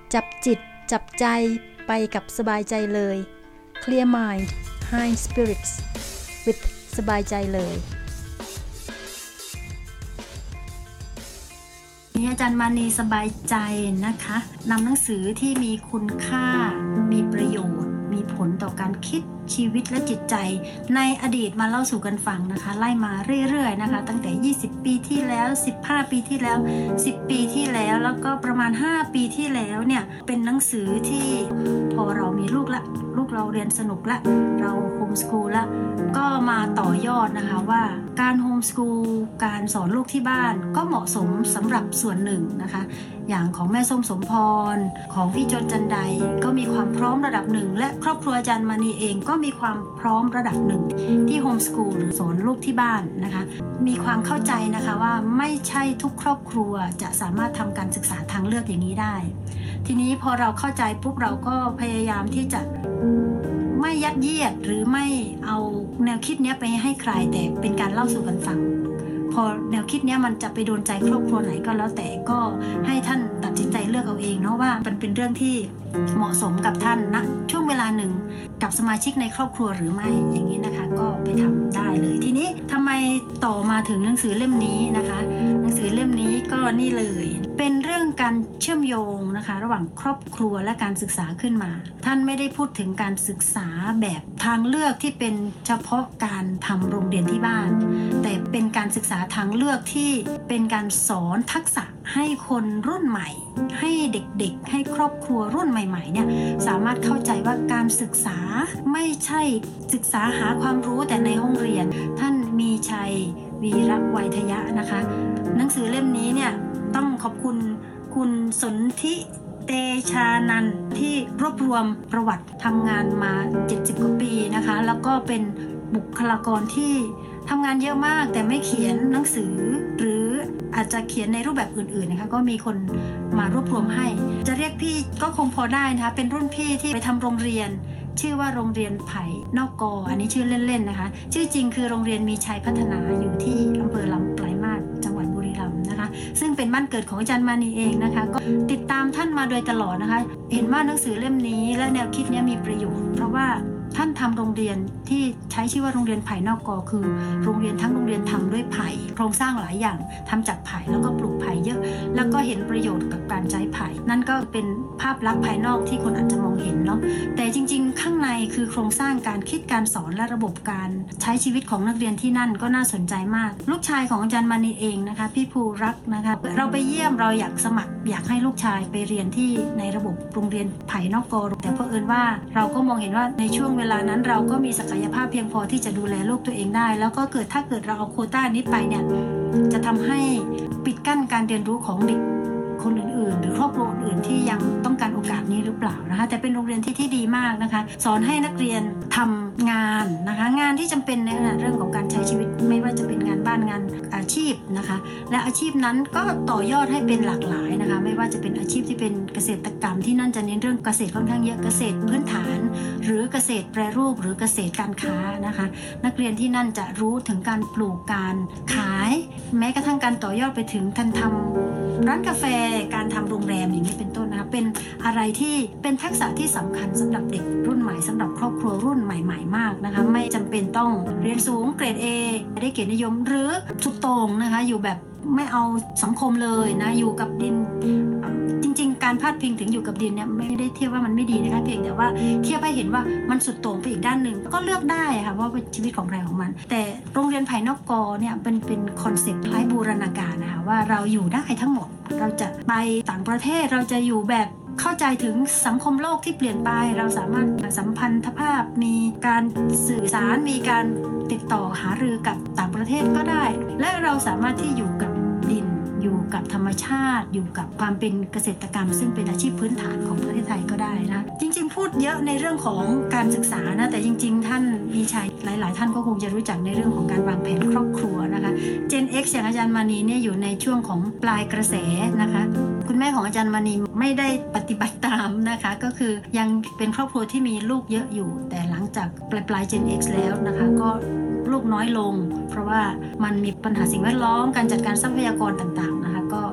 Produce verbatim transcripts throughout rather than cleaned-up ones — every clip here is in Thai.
จับจิตจับใจไปกับสบายใจเลย Clear Mind High Spirits with สบายใจเลยนี่อาจารย์มานีสบายใจนะคะนำหนังสือที่มีคุณค่ามีประโยชน์มีผลต่อการคิดชีวิตและจิตใจในอดีตมาเล่าสู่กันฟังนะคะไล่มาเรื่อยๆนะคะตั้งแต่ยี่สิบปีที่แล้วสิบห้าปีที่แล้วสิบปีที่แล้วแล้วก็ประมาณห้าปีที่แล้วเนี่ยเป็นหนังสือที่พอเรามีลูกละลูกเราเรียนสนุกละเราโฮมสคูลละก็มาต่อยอดนะคะว่าการโฮมสคูลการสอนลูกที่บ้านก็เหมาะสมสำหรับส่วนหนึ่งนะคะอย่างของแม่ส้มสมพรของพี่จนจันไดก็มีความพร้อมระดับหนึ่งและครอบครัวอาจารย์มานีเองก็มีความพร้อมระดับหนึ่งที่โฮมสคูลหรือสอนลูกที่บ้านนะคะมีความเข้าใจนะคะว่าไม่ใช่ทุกครอบครัวจะสามารถทำการศึกษาทางเลือกอย่างนี้ได้ทีนี้พอเราเข้าใจปุ๊บเราก็พยายามที่จะไม่ยัดเยียดหรือไม่เอาแนวคิดนี้ไปให้ใครแต่เป็นการเล่าสู่กันฟังพอแนวคิดนี้มันจะไปโดนใจครอบครัวไหนก็แล้วแต่ก็ให้ท่านตัดสินใจเลือกเอาเองเนาะว่ามันเป็นเรื่องที่เหมาะสมกับท่านณช่วงเวลาหนึ่งกับสมาชิกในครอบครัวหรือไม่อย่างนี้นะคะก็ไปทำได้เลยทีนี้ทำไมต่อมาถึงหนังสือเล่มนี้นะคะหนังสือเล่มนี้ก็นี่เลยเป็นเรื่องการเชื่อมโยงนะคะระหว่างครอบครัวและการศึกษาขึ้นมาท่านไม่ได้พูดถึงการศึกษาแบบทางเลือกที่เป็นเฉพาะการทำโรงเรียนที่บ้านแต่เป็นการศึกษาทางเลือกที่เป็นการสอนทักษะให้คนรุ่นใหม่ให้เด็กๆให้ครอบครัวรุ่นใหม่ๆเนี่ยสามารถเข้าใจว่าการศึกษาไม่ใช่ศึกษาหาความรู้แต่ในห้องเรียนท่านมีชัยวีระไวทยะนะคะหนังสือเล่มนี้เนี่ยต้องขอบคุณคุณสนธิเตชานันท์ที่รวบรวมประวัติทำงานมาเจ็ดสิบกว่าปีนะคะแล้วก็เป็นบุคลากรที่ทำงานเยอะมากแต่ไม่เขียนหนังสือหรืออาจจะเขียนในรูปแบบอื่นๆนะคะก็มีคนมารวบรวมให้จะเรียกพี่ก็คงพอได้นะคะเป็นรุ่นพี่ที่ไปทำโรงเรียนชื่อว่าโรงเรียนไผ่นอกกออันนี้ชื่อเล่นๆนะคะชื่อจริงคือโรงเรียนมีชัยพัฒนาอยู่ที่อำเภอลำปลายมาศจังหวัดบุรีรัมย์นะคะซึ่งเป็นบ้านเกิดของอาจารย์มานีเองนะคะก็ติดตามท่านมาโดยตลอดนะคะเห็นว่าหนังสือเล่มนี้และแนวคิดนี้มีประโยชน์เพราะว่าท่านทำโรงเรียนที่ใช้ชื่อว่าโรงเรียนไผ่นอกกอคือโรงเรียนทั้งโรงเรียนทำด้วยไผ่โครงสร้างหลายอย่างทำจากไผ่แล้วก็ปลูกไผ่เยอะแล้วก็เห็นประโยชน์กับการใช้ไผ่นั่นก็เป็นภาพลักษณ์ภายนอกที่คนอาจจะมองเห็นเนาะแต่จริงๆข้างในคือโครงสร้างการคิดการสอนและระบบการใช้ชีวิตของนักเรียนที่นั่นก็น่าสนใจมากลูกชายของอาจารย์มานีเองนะคะพี่ภูรักนะคะเราไปเยี่ยมเราอยากสมัครอยากให้ลูกชายไปเรียนที่ในระบบโรงเรียนไผ่นอกกอแต่เผอิญว่าเราก็มองเห็นว่าในช่วงเวลานั้นเราก็มีศักยภาพเพียงพอที่จะดูแลลูกตัวเองได้แล้วก็เกิดถ้าเกิดเราเอาโควต้านี้ไปเนี่ยจะทำให้ปิดกั้นการเรียนรู้ของเด็กคนอื่นๆหรือครอบครัวอื่นที่ยังต้องการโอกาสนี้หรือเปล่านะคะแต่เป็นโรงเรียนที่ที่ดีมากนะคะสอนให้นักเรียนทำงานนะคะงานที่จำเป็นในเรื่องของการใช้ชีวิตไม่ว่าจะเป็นงานบ้านงานอาชีพนะคะและอาชีพนั้นก็ต่อยอดให้เป็นหลากหลายนะคะไม่ว่าจะเป็นอาชีพที่เป็นเกษตรกรรมที่นั่นจะเน้นเรื่องเกษตรค่อนข้างเยอะเกษตรพื้นฐานหรือเกษตรแปรรูปหรือเกษตรการค้านะคะนักเรียนที่นั่นจะรู้ถึงการปลูกการขายแม้กระทั่งการต่อยอดไปถึงการทำร้านกาแฟการทำโรงแรมอย่างนี้เป็นต้นนะคะเป็นอะไรที่เป็นทักษะที่สำคัญสำหรับเด็กรุ่นใหม่สำหรับครอบครัวรุ่นใหม่ๆมากนะคะไม่จำเป็นต้องเรียนสูงเกรด A ได้เกียรตินิยมหรือสุดโต่งนะคะอยู่แบบไม่เอาสังคมเลยนะอยู่กับดินจริงๆการพาดพิงถึงอยู่กับดินเนี่ยไม่ได้เทียบว่ามันไม่ดีนะคะเพียงแต่ว่าเทียบให้เห็นว่ามันสุดโต่งไปอีกด้านหนึ่งก็เลือกได้ค่ะว่าเป็นชีวิตของใครของมันแต่โรงเรียนไผ่นอกกอเนี่ยเป็นเป็นคอนเซ็ปต์คล้ายบูรณาการนะคะว่าเราอยู่ได้ทั้งหมดเราจะไปต่างประเทศเราจะอยู่แบบเข้าใจถึงสังคมโลกที่เปลี่ยนไปเราสามารถสัมพันธภาพมีการสื่อสารมีการติดต่อหารือกับต่างประเทศก็ได้และเราสามารถที่อยู่กับดินอยู่กับธรรมชาติอยู่กับความเป็นเกษตรกรรมซึ่งเป็นอาชีพพื้นฐานของประเทศไทยก็ได้นะจริงๆพูดเยอะในเรื่องของการศึกษานะแต่จริงๆท่านมีชัยหลายๆท่านก็คงจะรู้จักในเรื่องของการวางแผนครอบครัวนะคะ Gen X อย่างอาจารย์มานีเนี่ยอยู่ในช่วงของปลายกระแสนะคะคุณแม่ของอาจารย์มานีไม่ได้ปฏิบัติตามนะคะก็คือยังเป็นครอบครัวที่มีลูกเยอะอยู่แต่หลังจากปลายปลาย Gen X แล้วนะคะก็ลูกน้อยลงเพราะว่ามันมีปัญหาสิ่งแวดล้อมการจัดการทรัพยากรต่างๆนะคะก็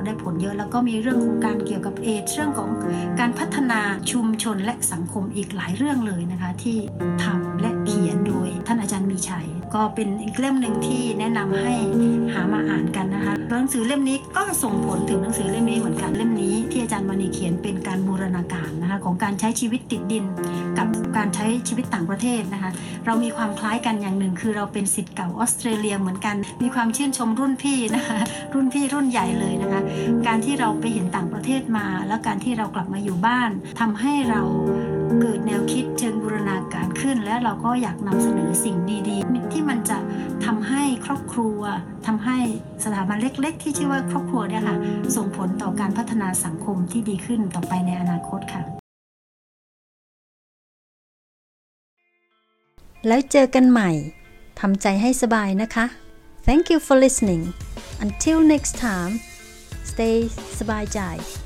ได้ผลเยอะแล้วก็มีเรื่องของการเกี่ยวกับเอดส์เรื่องของการพัฒนาชุมชนและสังคมอีกหลายเรื่องเลยนะคะที่ทำและเขียนโดยท่านอาจารย์มีชัยก็เป็นอีกเล่มหนึ่งที่แนะนำให้หามาอ่านกันนะคะหนังสือเล่มนี้ก็ส่งผลถึงหนังสือเล่มนี้เหมือนกันเล่มนี้ที่อาจารย์มณีเขียนเป็นการบูรณาการนะคะของการใช้ชีวิตติดดินกับการใช้ชีวิตต่างประเทศนะคะเรามีความคล้ายกันอย่างหนึ่งคือเราเป็นศิษย์เก่าออสเตรเลียเหมือนกันมีความชื่นชมรุ่นพี่นะคะรุ่นพี่รุ่นใหญ่เลยนะคะการที่เราไปเห็นต่างประเทศมาแล้วการที่เรากลับมาอยู่บ้านทำให้เราเกิดแนวคิดเชิงบูรณาการขึ้นและเราก็อยากนำเสนอสิ่งดีๆที่มันจะทำให้ครอบครัวทำให้สถาบันเล็กๆที่ชื่อว่าครอบครัวเนี่ยค่ะส่งผลต่อการพัฒนาสังคมที่ดีขึ้นต่อไปในอนาคตค่ะแล้วเจอกันใหม่ทำใจให้สบายนะคะ Thank you for listening. Until next time, stay สบายใจ